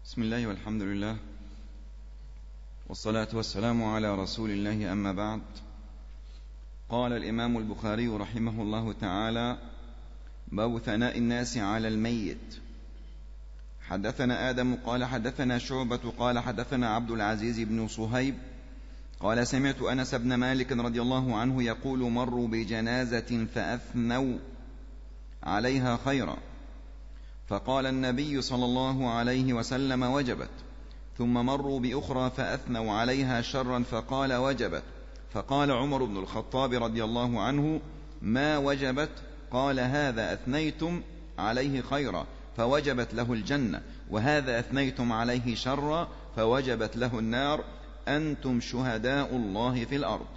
بسم الله والحمد لله والصلاة والسلام على رسول الله، أما بعد. قال الإمام البخاري رحمه الله تعالى: باب ثناء الناس على الميت. حدثنا آدم قال حدثنا شعبة قال حدثنا عبد العزيز بن صهيب قال سمعت أنس بن مالك رضي الله عنه يقول: مروا بجنازة فأثنوا عليها خيرا، فقال النبي صلى الله عليه وسلم: وجبت. ثم مروا بأخرى فأثنوا عليها شرا فقال: وجبت. فقال عمر بن الخطاب رضي الله عنه: ما وجبت؟ قال: هذا أثنيتم عليه خيرا فوجبت له الجنة، وهذا أثنيتم عليه شرا فوجبت له النار، أنتم شهداء الله في الأرض.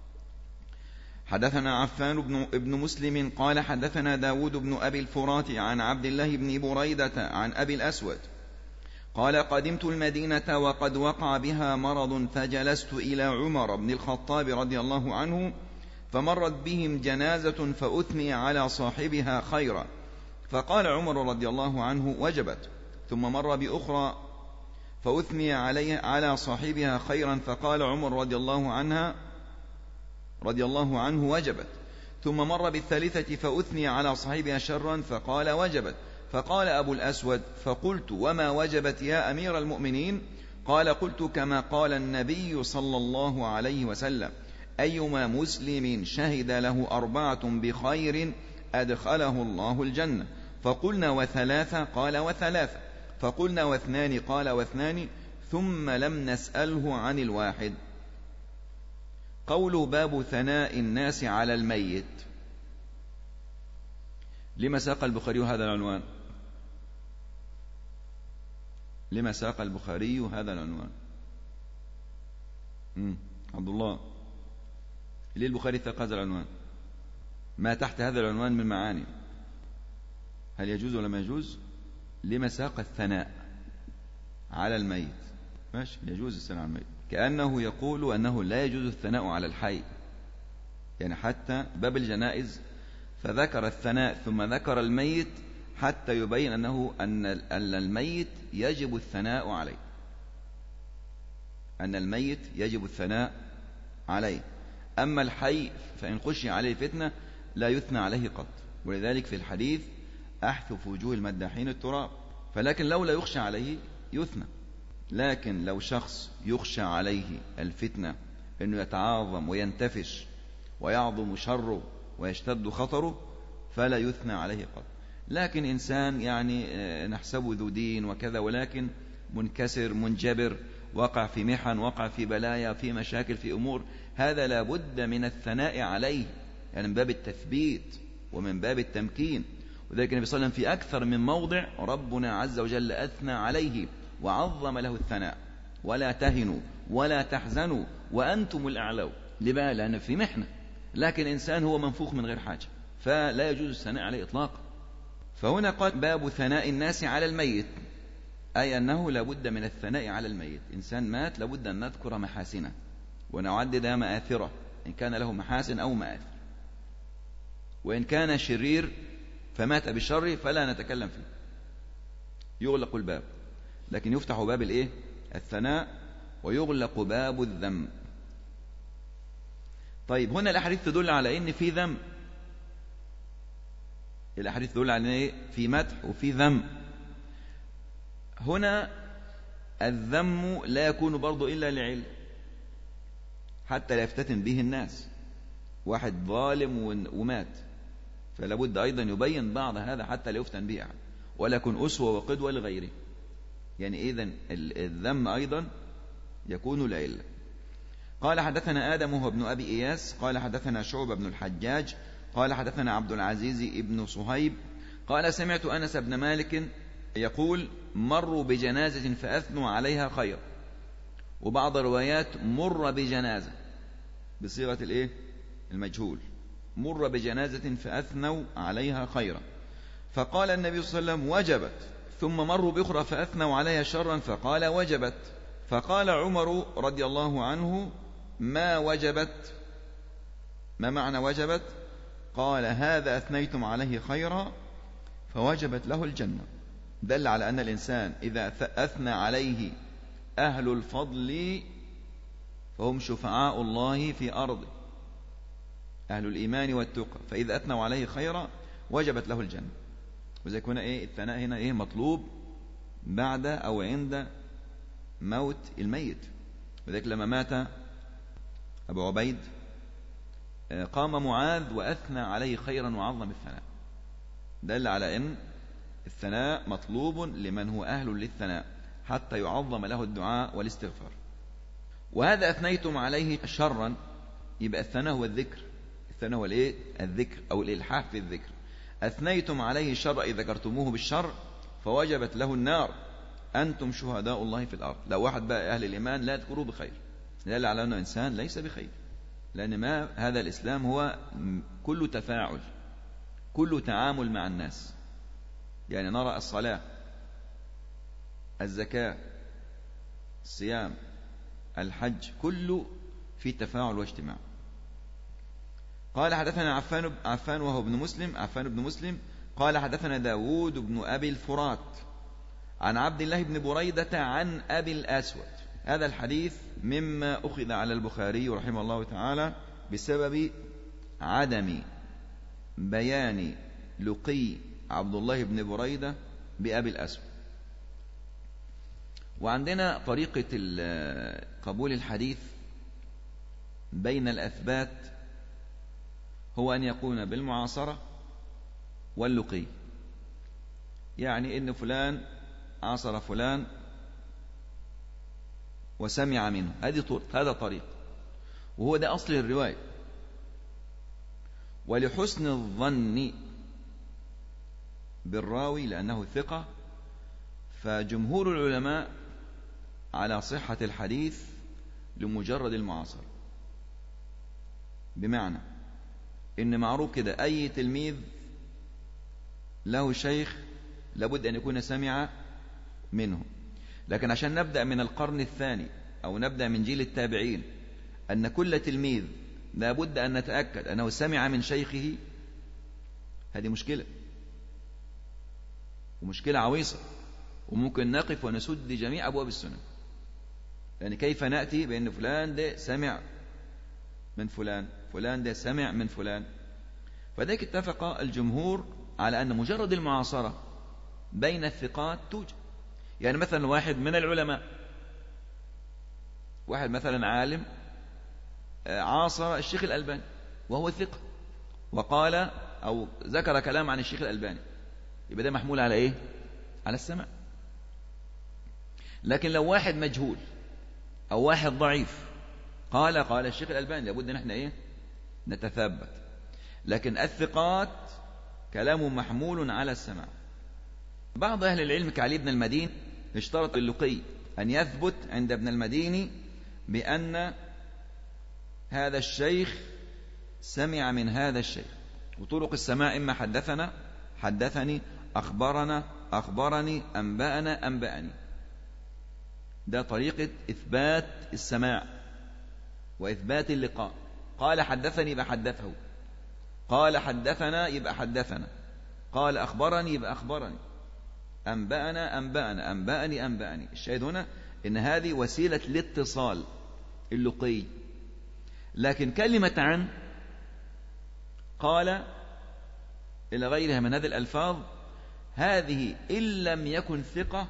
حدثنا عفان بن مسلم قال حدثنا داود بن أبي الفرات عن عبد الله بن بريدة عن أبي الأسود قال: قدمت المدينة وقد وقع بها مرض، فجلست إلى عمر بن الخطاب رضي الله عنه، فمرت بهم جنازة فأثني على صاحبها خيرا، فقال عمر رضي الله عنه: وجبت. ثم مر بأخرى فأثني على صاحبها خيرا، فقال عمر رضي الله عنه: وجبت. ثم مر بالثالثة فأثني على صاحبها شرا، فقال: وجبت. فقال أبو الأسود: فقلت: وما وجبت يا أمير المؤمنين؟ قال: قلت كما قال النبي صلى الله عليه وسلم: أيما مسلم شهد له 4 بخير أدخله الله الجنة. فقلنا: وثلاثة؟ قال: وثلاثة. فقلنا: واثنان؟ قال: واثنان. ثم لم نسأله عن الواحد. قول باب ثناء الناس على الميت. لما ساق البخاري هذا العنوان؟ لما ساق البخاري هذا العنوان؟ عبد الله، ليه البخاري ساق هذا العنوان؟ ما تحت هذا العنوان من معاني؟ هل يجوز ولا ما يجوز؟ لما ساق الثناء على الميت؟ ماشي، يجوز الثناء على الميت، كأنه يقول أنه لا يجوز الثناء على الحي، يعني حتى باب الجنائز فذكر الثناء ثم ذكر الميت حتى يبين أن الميت يجب الثناء عليه، أن الميت يجب الثناء عليه. أما الحي فإن خشي عليه فتنة لا يثنى عليه قط، ولذلك في الحديث: أحث وجوه المداحين التراب. فلكن لو لا يخشى عليه يثنى، لكن لو شخص يخشى عليه الفتنة، أنه يتعاظم وينتفش ويعظم شره ويشتد خطره، فلا يثنى عليه قط. لكن إنسان يعني نحسبه ذو دين وكذا، ولكن منكسر منجبر، وقع في محن، وقع في بلايا، في مشاكل، في أمور، هذا لا بد من الثناء عليه، يعني من باب التثبيت ومن باب التمكين. وذلك النبي صلى الله عليه وسلم في أكثر من موضع ربنا عز وجل أثنى عليه وعظم له الثناء: ولا تهنوا ولا تحزنوا وأنتم الأعلون. لما؟ لأن في محنة، لكن إنسان هو منفوخ من غير حاجة، فلا يجوز الثناء عليه إطلاقا. فهنا قال: باب ثناء الناس على الميت، أي أنه لابد من الثناء على الميت. إنسان مات لابد أن نذكر محاسنه ونعدد مآثره، إن كان له محاسن أو مآثر، وإن كان شرير فمات بالشر فلا نتكلم فيه، يغلق الباب، لكن يفتح باب الثناء، ويغلق باب الذم. طيب، هنا الأحاديث تدل على إن في ذم، الأحاديث تدل على في مدح وفي ذم. هنا الذم لا يكون برضو إلا لعلم، حتى لا يفتتن به الناس. واحد ظالم ومات، فلا بد أيضا يبين بعض هذا حتى لا يفتن به أحد، ولا يكون أسوة وقدوة لغيره. يعني إذن الذم أيضا يكون لعلة. قال: حدثنا آدم هو ابن أبي إياس قال حدثنا شعبة بن الحجاج قال حدثنا عبد العزيز بن صهيب قال: سمعت أنس بن مالك يقول: مروا بجنازة فأثنوا عليها خير. وبعض الروايات: مر بجنازة بصيغة المجهول، مر بجنازة فأثنوا عليها خيرا، فقال النبي صلى الله عليه وسلم: وجبت. ثم مروا بأخرى فأثنوا عليها شرا، فقال: وجبت. فقال عمر رضي الله عنه: ما وجبت؟ ما معنى وجبت؟ قال: هذا أثنيتم عليه خيرا فوجبت له الجنة. دل على أن الإنسان إذا أثنى عليه أهل الفضل فهم شفعاء الله في أرضه، أهل الإيمان والتقى، فإذا أثنوا عليه خيرا وجبت له الجنة. وزي كنا الثناء هنا مطلوب بعد أو عند موت الميت. وذلك لما مات أبو عبيد قام معاذ وأثنى عليه خيرا وعظم الثناء، دل على أن الثناء مطلوب لمن هو أهل للثناء حتى يعظم له الدعاء والاستغفار. وهذا أثنيتم عليه شرا، يبقى الثناء هو الذكر، الثناء هو الذكر أو الإلحاح في الذكر. أثنيتم عليه شر إذا ذكرتموه بالشر فوجبت له النار، أنتم شهداء الله في الأرض. لو واحد بقى أهل الإيمان لا تذكروه بخير، دل على أنه إنسان ليس بخير، لأن ما هذا الإسلام هو كل تفاعل، كل تعامل مع الناس. يعني نرى الصلاة، الزكاة، الصيام، الحج، كله في تفاعل واجتماع. قال حدثنا عفان وهو عفان بن مسلم قال حدثنا داود بن أبي الفرات عن عبد الله بن بريدة عن أبي الأسود. هذا الحديث مما أخذ على البخاري رحمه الله تعالى بسبب عدم بيان لقي عبد الله بن بريدة بأبي الأسود. وعندنا طريقة قبول الحديث بين الأثبات هو أن يكون بالمعاصرة واللقي، يعني إن فلان عاصر فلان وسمع منه، هذا طريق، وهو ده أصل الرواية. ولحسن الظن بالراوي لأنه ثقة، فجمهور العلماء على صحة الحديث لمجرد المعاصرة. بمعنى إن معروف كده أي تلميذ له شيخ لابد أن يكون سمع منه. لكن عشان نبدأ من القرن الثاني أو نبدأ من جيل التابعين أن كل تلميذ لابد أن نتأكد أنه سمع من شيخه، هذه مشكلة، ومشكلة عويصة، وممكن نقف ونسد جميع أبواب السنة. يعني كيف نأتي بأن فلان ده سمع من فلان، فلان ده سمع من فلان؟ فذلك اتفق الجمهور على أن مجرد المعاصرة بين الثقات توجد. يعني مثلا واحد من العلماء، واحد مثلا عالم عاصر الشيخ الألباني وهو ثقة، وقال أو ذكر كلام عن الشيخ الألباني، يبقى ده محمول على إيه؟ على السمع. لكن لو واحد مجهول أو واحد ضعيف قال الشيخ الألباني، لابد أن احنا نتثبت. لكن الثقات كلام محمول على السمع. بعض أهل العلم كعلي بن المدين اشترط اللقي أن يثبت عند ابن المديني بأن هذا الشيخ سمع من هذا الشيخ. وطرق السماع إما حدثنا، حدثني، أخبرنا، أخبرني، أنبأنا، أنبأني. ده طريقة إثبات السماع وإثبات اللقاء. قال حدثني يبقى حدثه، قال حدثنا يبقى حدثنا، قال أخبرني يبقى أخبرني، أنبأنا أنبأنا، أنبأني أنبأني. الشاهد هنا إن هذه وسيلة الاتصال اللقي. لكن كلمة عن، قال، إلى غيرها من هذه الألفاظ، هذه إن لم يكن ثقة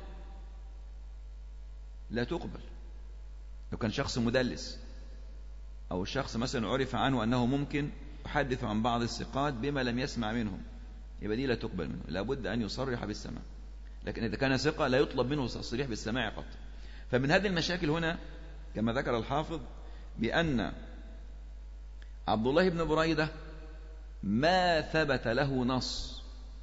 لا تقبل. لو كان شخص مدلس أو شخص مثلا عرف عنه أنه ممكن يحدث عن بعض الثقات بما لم يسمع منهم، يبقى دي لا تقبل منه، لابد أن يصرح بالسماع. لكن إذا كان ثقة لا يطلب منه التصريح بالسماع قط. فمن هذه المشاكل هنا كما ذكر الحافظ بأن عبد الله بن بريدة ما ثبت له نص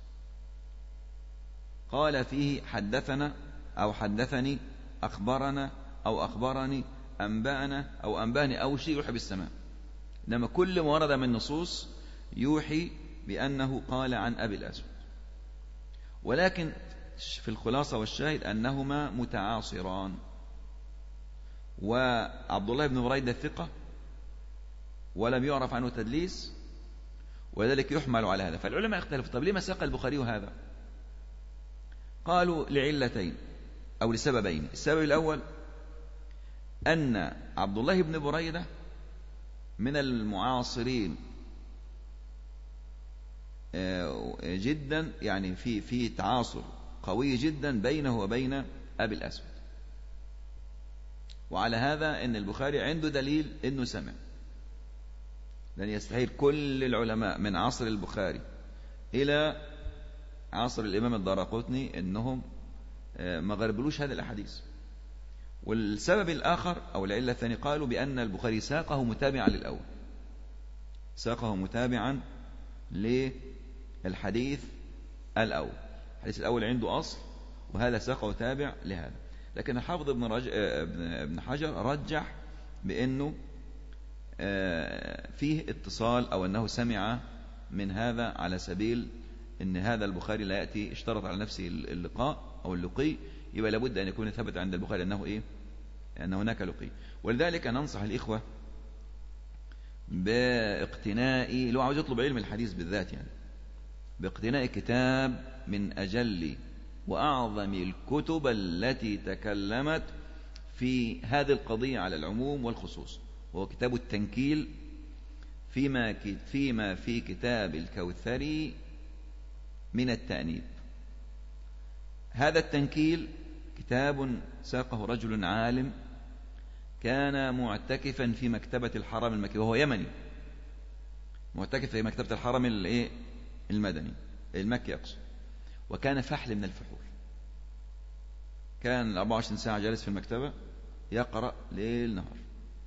قال فيه حدثنا أو حدثني، أخبرنا أو أخبرني، أنبأنا أو أنبأني أو شيء يوحي بالسماع. إنما كل ما ورد من نصوص يوحي بأنه قال عن أبي الأسود. ولكن في الخلاصة والشاهد أنهما متعاصران، وعبد الله بن بريدة ثقة ولم يعرف عنه تدليس، وذلك يحمل على هذا. فالعلماء اختلفوا، طب لما ساق البخاري هذا؟ قالوا لعلتين أو لسببين. السبب الأول أن عبد الله بن بريدة من المعاصرين جدا، يعني في تعاصر قوي جدا بينه وبين أبي الأسود، وعلى هذا أن البخاري عنده دليل أنه سمع، لأن يستحيل كل العلماء من عصر البخاري إلى عصر الإمام الدارقطني أنهم ما غربلوش هذه الأحاديث. والسبب الآخر أو العلة الثانية قالوا بأن البخاري ساقه متابعا للأول، ساقه متابعا للحديث الأول. الحديث الأول عنده أصل، وهذا ساقه تابع لهذا. لكن الحافظ ابن حجر رجح بأنه فيه اتصال، أو أنه سمع من هذا، على سبيل أن هذا البخاري لا يأتي اشترط على نفسه اللقاء أو اللقي، يبقى لابد أن يكون ثبت عند البخاري أنه أن هناك لقي. ولذلك ننصح الإخوة باقتناء، لو عاوز يطلب علم الحديث بالذات، يعني باقتناء كتاب من أجل وأعظم الكتب التي تكلمت في هذه القضية على العموم والخصوص، وهو كتاب التنكيل فيما في كتاب الكوثري من التأنيب. هذا التنكيل كتاب ساقه رجل عالم كان معتكفا في مكتبة الحرم المكي، وهو يمني، معتكف في مكتبة الحرم المدني المكي أقصد، وكان فحل من الفحول، كان 24 ساعة جالس في المكتبة يقرأ ليل نهار،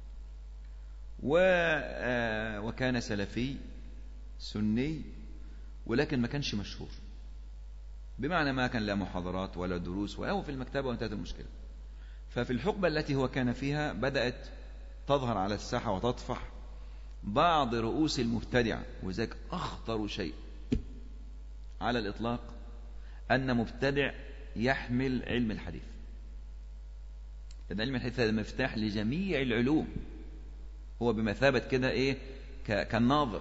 وكان سلفي سني، ولكن ما كانش مشهور، بمعنى ما كان لا محاضرات ولا دروس، وهو في المكتبة وانتهت المشكلة. ففي الحقبة التي هو كان فيها بدأت تظهر على الساحة وتطفح بعض رؤوس المبتدعة، وذلك أخطر شيء على الإطلاق أن مبتدع يحمل علم الحديث، لأن علم الحديث هذا مفتاح لجميع العلوم، هو بمثابة كده كالناظر،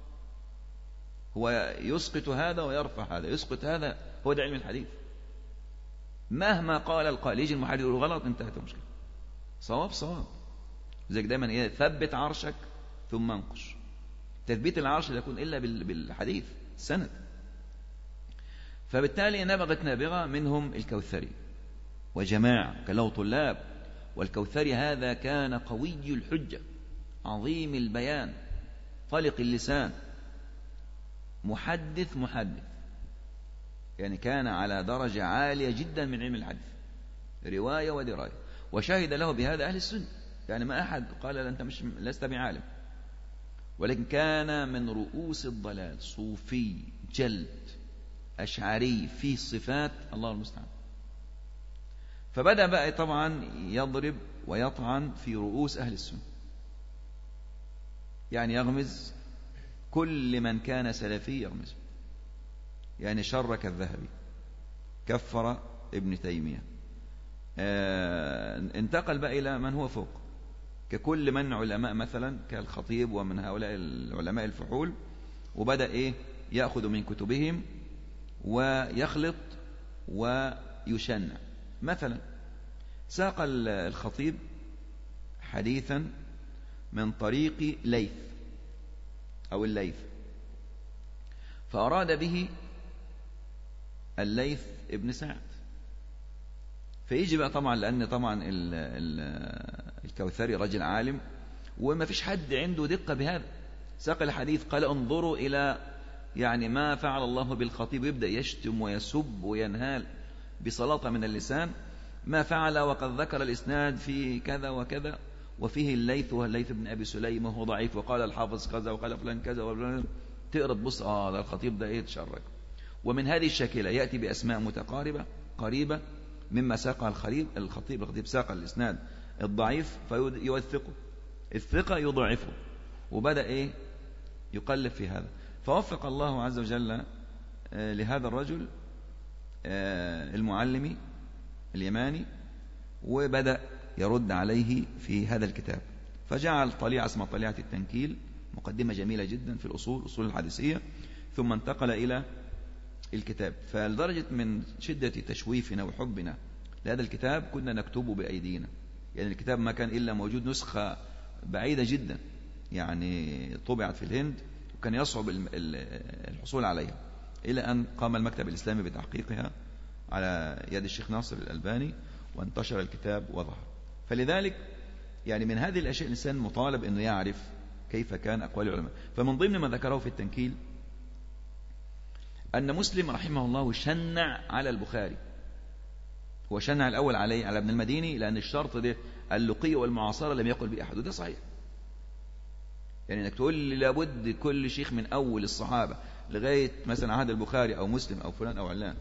هو يسقط هذا ويرفع هذا، يسقط هذا، هو ده علم الحديث. مهما قال القائل، يجي المحدث يقول غلط، انتهت المشكلة، صواب صواب. زي دايما ثبت عرشك ثم انقش. تثبيت العرش لا يكون إلا بالحديث السند. فبالتالي نبغت نابغة منهم الكوثري وجماعة كان له طلاب، والكوثري هذا كان قوي الحجة عظيم البيان طلق اللسان، محدث يعني كان على درجة عالية جدا من علم الحديث، رواية ودراية، وشهد له بهذا أهل السنة، يعني ما أحد قال أنت لست بعالم، ولكن كان من رؤوس الضلال، صوفي جلد أشعري في الصفات، الله المستعان. فبدأ بقى طبعا يضرب ويطعن في رؤوس أهل السنة، يعني يغمز كل من كان سلفي يغمزه، يعني شرك الذهبي، كفر ابن تيمية، انتقل بقى إلى من هو فوق، ككل من علماء مثلا كالخطيب ومن هؤلاء العلماء الفحول، وبدأ يأخذ من كتبهم ويخلط ويشنع. مثلا ساق الخطيب حديثا من طريق ليث أو الليث، فأراد به الليث ابن سعد، فيجي بقى طبعا، لأن طبعا الكوثري رجل عالم وما فيش حد عنده دقة بهذا، ساق الحديث قال انظروا إلى يعني ما فعل الله بالخطيب، يبدأ يشتم ويسب وينهال بسلاطة من اللسان ما فعل، وقد ذكر الإسناد في كذا وكذا، وفيه الليث والليث بن أبي سليم وهو ضعيف، وقال الحافظ كذا وقال فلان كذا وفلان، تقرأ تبص ده الخطيب ده تشرك. ومن هذه الشكلة يأتي بأسماء متقاربة قريبة مما ساق الخطيب ساق الإسناد الضعيف فيوثقه، الثقة يضعفه، وبدأ يقلب في هذا. فوفق الله عز وجل لهذا الرجل المعلمي اليماني، وبدأ يرد عليه في هذا الكتاب، فجعل طليعة اسمها طليعة التنكيل، مقدمة جميلة جدا في الأصول الحديثية، ثم انتقل إلى الكتاب. فلدرجة من شدة تشويفنا وحبنا لهذا الكتاب كنا نكتبه بأيدينا. يعني الكتاب ما كان إلا موجود نسخة بعيدة جدا، يعني طبعت في الهند وكان يصعب الحصول عليها، إلى أن قام المكتب الإسلامي بتحقيقها على يد الشيخ ناصر الألباني وانتشر الكتاب وظهر. فلذلك يعني من هذه الأشياء الإنسان مطالب أنه يعرف كيف كان أقوال العلماء. فمن ضمن ما ذكره في التنكيل أن مسلم رحمه الله شنع على البخاري. هو شنع الأول على ابن المديني لأن الشرط ده اللقي والمعاصرة لم يقل به أحد، وده صحيح. يعني أنك تقول لي لابد كل شيخ من أول الصحابة لغاية مثلا عهد البخاري أو مسلم أو فلان أو علان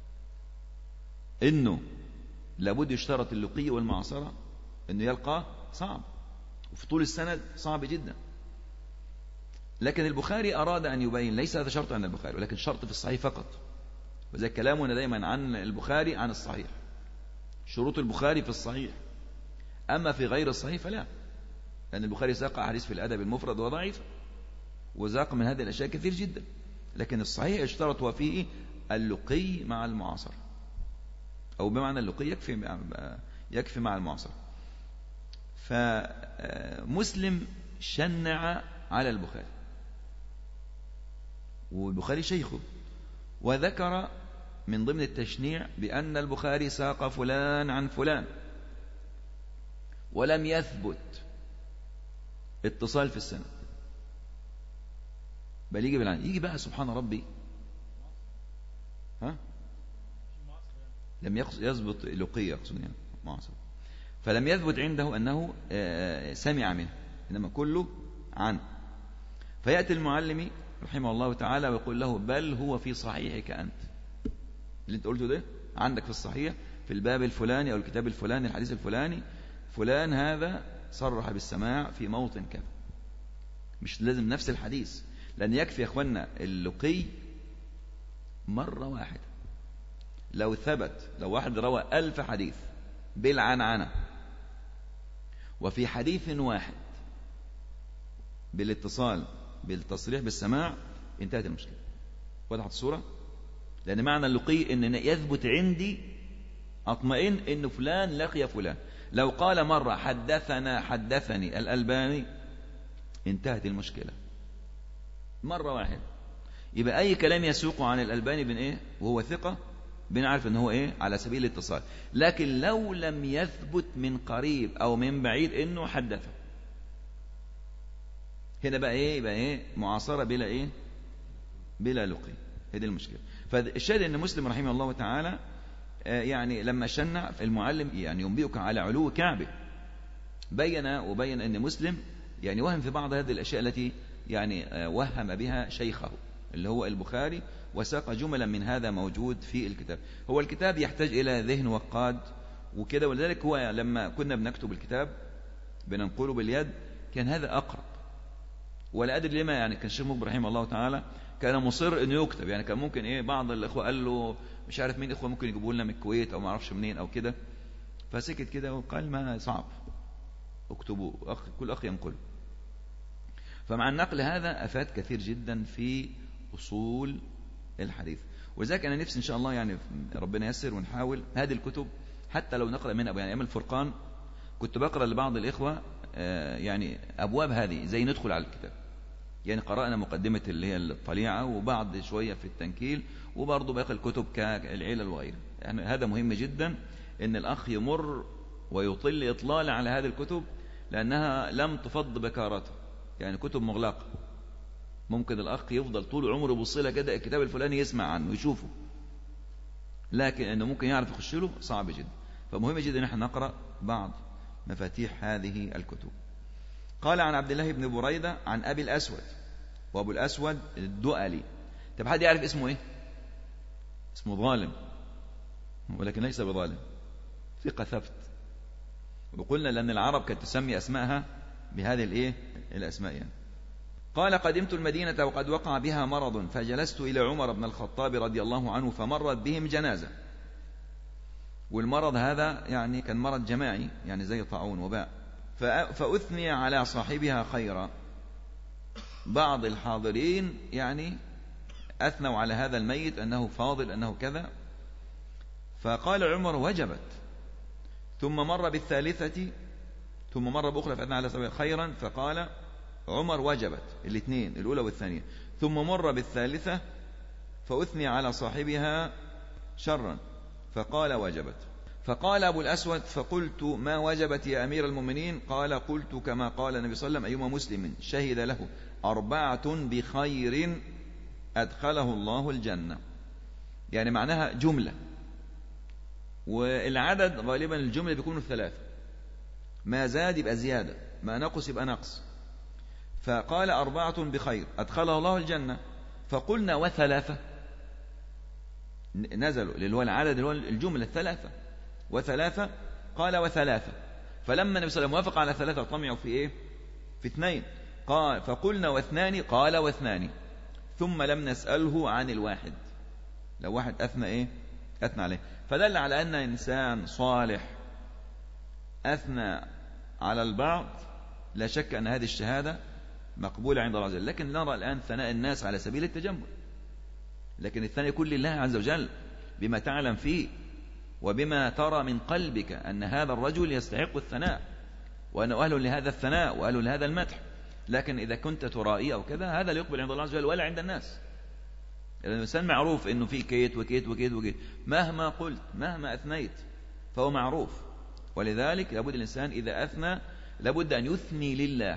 إنه لابد يشترط اللقي والمعاصرة، إنه يلقى صعب، وفي طول السند صعب جدا. لكن البخاري أراد أن يبين ليس هذا شرط عند البخاري، ولكن شرط في الصحيح فقط. وزي كلامنا دائما عن البخاري عن الصحيح، شروط البخاري في الصحيح، أما في غير الصحيح فلا، لأن البخاري ساق أحاديث في الأدب المفرد وضعيف، وزاق من هذه الأشياء كثير جدا. لكن الصحيح اشترط وفيه اللقي مع المعاصرة، أو بمعنى اللقي يكفي مع المعاصرة. فمسلم شنع على البخاري، والبخاري شيخه، وذكر من ضمن التشنيع بأن البخاري ساق فلان عن فلان ولم يثبت اتصال في السند، بل يجي بالعين. يجي بقى سبحان ربي، لم يثبت لقي، يقصد يعني معاصر، فلم يثبت عنده أنه سمع منه، إنما كله عنه. فيأتي المعلم رحمه الله تعالى ويقول له بل هو في صحيحك أنت، اللي انت قلته ده عندك في الصحيح في الباب الفلاني أو الكتاب الفلاني الحديث الفلاني، فلان هذا صرح بالسماع في موطن كذا. مش لازم نفس الحديث، لأن يكفي يا أخوانا اللقي مرة واحدة. لو ثبت، لو واحد روى 1000 حديث بالعنعنة وفي حديث واحد بالاتصال بالتصريح بالسماع، انتهت المشكلة. وضحت الصورة؟ لأن معنى اللقي إن يثبت عندي أطمئن إن فلان لقي فلان. لو قال مرة حدثني الألباني، انتهت المشكلة مرة واحدة. يبقى أي كلام يسوق عن الألباني بن إيه وهو ثقة بنعرف إن هو إيه على سبيل الاتصال. لكن لو لم يثبت من قريب أو من بعيد إنه حدثه، هنا بقى إيه؟ يبقى إيه؟ معاصرة بلا إيه؟ بلا لقي. هذه المشكلة. فالشاهد أن مسلم رحمه الله تعالى يعني لما شنع المعلم يعني ينبئك على علو كعبه، بين أن مسلم يعني وهم في بعض هذه الأشياء التي يعني وهم بها شيخه اللي هو البخاري، وساق جملا من هذا موجود في الكتاب. هو الكتاب يحتاج إلى ذهن وقاد وكده، ولذلك هو لما كنا بنكتب الكتاب بننقله باليد كان هذا أقرب. ولا أدري لما، يعني كان الشيخ مقبل رحمه الله تعالى كان مصر انه يكتب. يعني كان ممكن ايه بعض الاخوه قال له مش عارف مين اخوه ممكن يجيبوا لنا من الكويت او ما اعرفش منين او كده، فسكت كده وقال ما صعب اكتبوا، كل اخ ينقله. فمع النقل هذا افاد كثير جدا في اصول الحديث. ولذلك انا نفسي ان شاء الله يعني ربنا ييسر ونحاول هذه الكتب حتى لو نقرا منها. يعني ايام الفرقان كنت بقرا لبعض الاخوه يعني ابواب هذه زي ندخل على الكتاب. يعني قرأنا مقدمة اللي هي الطليعة وبعض شوية في التنكيل، وبرضه باقي الكتب كالعلل وغيره. يعني هذا مهم جدا ان الأخ يمر ويطل إطلال على هذه الكتب، لأنها لم تفض بكارته. يعني كتب مغلقة، ممكن الأخ يفضل طول عمره يبصلها كده الكتاب الفلاني يسمع عنه ويشوفه، لكن أنه ممكن يعرف يخش له صعب جدا. فمهم جدا ان احنا نقرأ بعض مفاتيح هذه الكتب. قال عن عبد الله بن بريدة عن أبي الأسود، وأبو الأسود الدؤلي. طب حد يعرف اسمه إيه؟ اسمه ظالم، ولكن ليس بظالم، ثقة ثبت. وقلنا لأن العرب كانت تسمي أسماءها بهذه الإيه؟ الأسماء يعني. قال قدمت المدينة وقد وقع بها مرض، فجلست إلى عمر بن الخطاب رضي الله عنه فمرت بهم جنازة. والمرض هذا يعني كان مرض جماعي، يعني زي طاعون وباء. فأثني على صاحبها خيرا. بعض الحاضرين يعني أثنوا على هذا الميت أنه فاضل أنه كذا، فقال عمر وجبت. ثم مر بالثالثة، ثم مر بأخرى فأثنى على سبيل خيرا، فقال عمر وجبت، الاثنين الأولى والثانية. ثم مر بالثالثة فأثني على صاحبها شرا، فقال وجبت. فقال أبو الأسود فقلت ما وجبت يا أمير المؤمنين؟ قال قلت كما قال النبي صلى الله عليه وسلم أيما مسلم شهد له 4 بخير أدخله الله الجنة. يعني معناها جملة، والعدد غالبا الجملة بيكونوا 3، ما زاد يبقى زيادة، ما نقص يبقى نقص. فقال 4 بخير أدخله الله الجنة. فقلنا وثلاثة، نزلوا اللي هو العدد اللي هو الجملة 3 وثلاثة، قال وثلاثة. فلما النبي صلى الله عليه وسلم وافق على 3 طمعوا في إيه؟ في 2. قال فقلنا و2، قال و2. ثم لم نسأله عن الواحد، لو واحد أثنى إيه؟ أثنى عليه. فدل على أن إنسان صالح أثنى على البعض، لا شك أن هذه الشهادة مقبولة عند الله عز وجل. لكن نرى الآن ثناء الناس على سبيل التجمل، لكن الثاني يكون لله عز وجل بما تعلم فيه وبما ترى من قلبك أن هذا الرجل يستحق الثناء وأنه أهل لهذا الثناء وأهل لهذا المدح. لكن إذا كنت ترائي أو كذا، هذا لا يقبل عند الله عز وجل ولا عند الناس. الإنسان معروف أنه فيه كيت وكيت وكيت وكيت، مهما قلت مهما أثنيت فهو معروف. ولذلك لابد الإنسان إذا أثنى لابد أن يثني لله،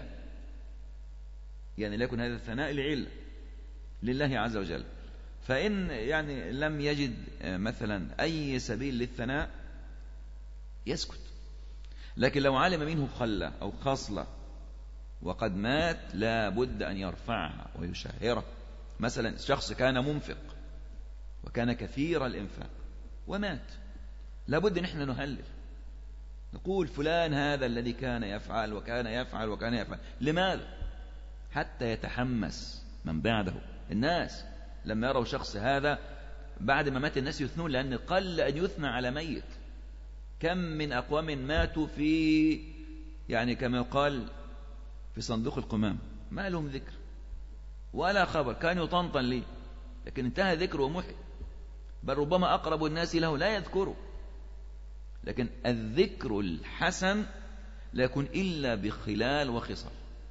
يعني ليكن هذا الثناء لعلة لله عز وجل. فإن يعني لم يجد مثلا أي سبيل للثناء يسكت. لكن لو علم منه خلة أو خصلة وقد مات لا بد أن يرفعها ويشهرها. مثلا شخص كان منفق وكان كثير الإنفاق ومات، لا بد نحن نهلل، نقول فلان هذا الذي كان يفعل وكان يفعل وكان يفعل. لماذا؟ حتى يتحمس من بعده. الناس لما يروا شخص هذا بعد ما مات الناس يثنون، لأن قل أن يثنى على ميت. كم من أقوام ماتوا في يعني كما يقال في صندوق القمام، ما لهم ذكر ولا خبر، كان يطنطن لي لكن انتهى ذكره ومحي، بل ربما أقرب الناس له لا يذكره. لكن الذكر الحسن لا يكون إلا بخلال وخصال،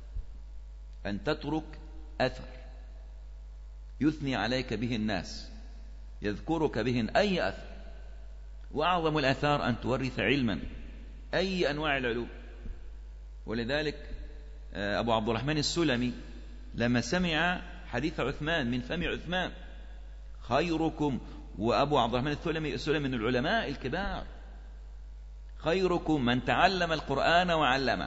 أن تترك أثر يثني عليك به الناس، يذكرك به أي أثر. وأعظم الآثار أن تورث علما، أي أنواع العلوم. ولذلك أبو عبد الرحمن السلمي لما سمع حديث عثمان من فم عثمان خيركم، وأبو عبد الرحمن السلمي من العلماء الكبار، خيركم من تعلم القرآن وعلمه،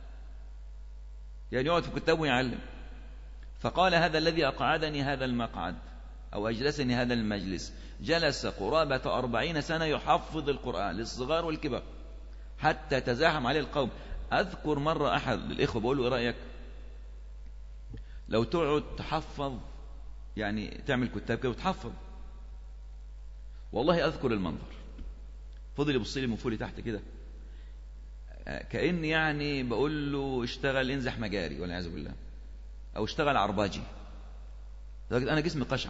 يعني يقعد في كتابه ويعلم. فقال هذا الذي أقعدني هذا المقعد أو أجلسني هذا المجلس جلس قرابة 40 سنة يحفظ القرآن للصغار والكبار حتى تزاحم عليه القوم. أذكر مرة أحد الإخوة بقول له إيه رأيك لو تقعد تحفظ، يعني تعمل كتاب كده وتحفظ؟ والله أذكر المنظر، فضل يبص لي من فوق لتحت كده كأني يعني بقول له اشتغل انزح مجاري والعياذ بالله، أو اشتغل عرباجي. لكن أنا جسمي قشعر،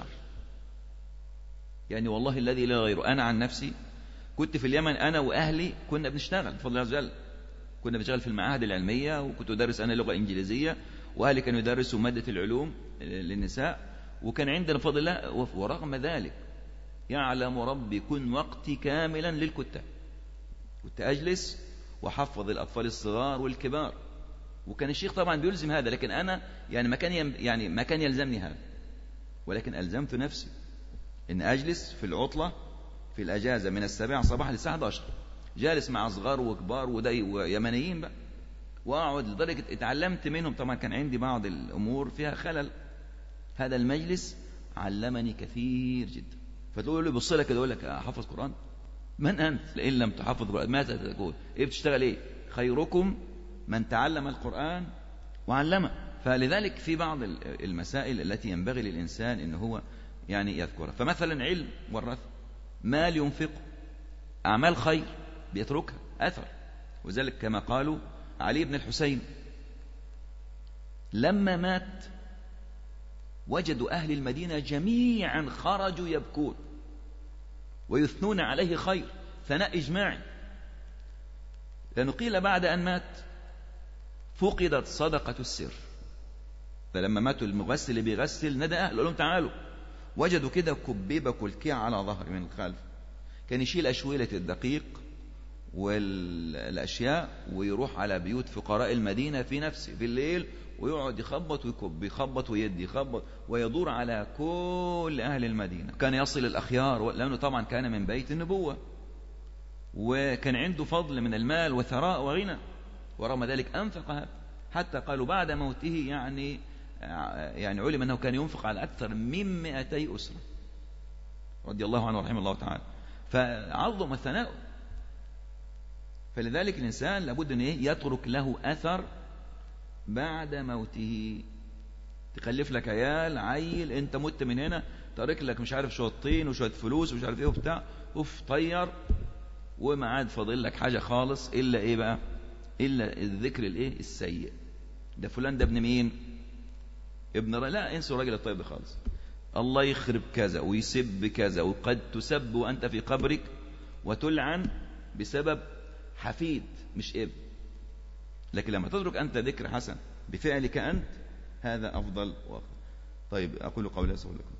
يعني والله الذي لا غيره. أنا عن نفسي كنت في اليمن أنا وأهلي كنا بنشتغل بفضل الله عز وجل، كنا بنشتغل في المعاهد العلمية، وكنت أدرس أنا لغة إنجليزية، وأهلي كانوا يدرسوا مادة العلوم للنساء، وكان عندنا بفضل الله. ورغم ذلك يعلم ربي كن وقتي كاملا للكتاب، كنت أجلس وحفظ الأطفال الصغار والكبار. وكان الشيخ طبعا بيلزم هذا، لكن أنا يعني ما كان يلزمني هذا، ولكن ألزمت نفسي إن أجلس في العطلة في الأجازة من 7 صباحا للساعة 11 جالس مع صغار وكبار ويمنيين بقى، وأقعد لدرجة اتعلمت منهم. طبعا كان عندي بعض الأمور فيها خلل، هذا المجلس علمني كثير جدا. فتقول له بص لك يقول لك أحفظ قرآن؟ من أنت لئن لم تحفظ قرآن؟ ماذا تقول؟ إيه بتشتغل إيه؟ خيركم من تعلم القرآن وعلمه. فلذلك في بعض المسائل التي ينبغي للإنسان إن هو يعني يذكرها. فمثلا علم ورث، مال ينفق، أعمال خير بيتركها أثر. وذلك كما قالوا علي بن الحسين لما مات وجدوا أهل المدينة جميعا خرجوا يبكون ويثنون عليه خير، ثناء إجماعي، لأنه قيل بعد أن مات فقدت صدقة السر. فلما ماتوا المغسل اللي بيغسل ندى أهله لهم تعالوا، وجدوا كده كبيبة كلكيع على ظهر من الخلف، كان يشيل أشويلة الدقيق والأشياء ويروح على بيوت فقراء المدينة في نفسه في الليل، ويقعد يخبط ويكب، يخبط ويدي، يخبط ويدور على كل أهل المدينة. كان يصل الأخيار لأنه طبعا كان من بيت النبوة، وكان عنده فضل من المال وثراء وغنى، ورغم ذلك أنفق هذا، حتى قالوا بعد موته يعني علم أنه كان ينفق على أكثر من 200 أسرة رضي الله عنه ورحمه الله تعالى. فعظم الثناء. فلذلك الإنسان لابد أن يترك له أثر بعد موته. تخلف لك عيل أنت مت من هنا، تارك لك مش عارف شوية طين وشوية فلوس ومش عارف إيه وبتاع، طير، وما عاد فاضل لك حاجة خالص إلا إيه بقى؟ إلا الذكر الإيه السيء. ده فلان ده ابن مين؟ ابن لا انسوا الراجل الطيب ده خالص. الله يخرب كذا ويسب كذا، وقد تسب وأنت في قبرك وتلعن بسبب حفيد مش ابن. لكن لما تترك أنت ذكر حسن بفعلك أنت، هذا أفضل وأفضل. طيب أقول قولي أسأل لكم.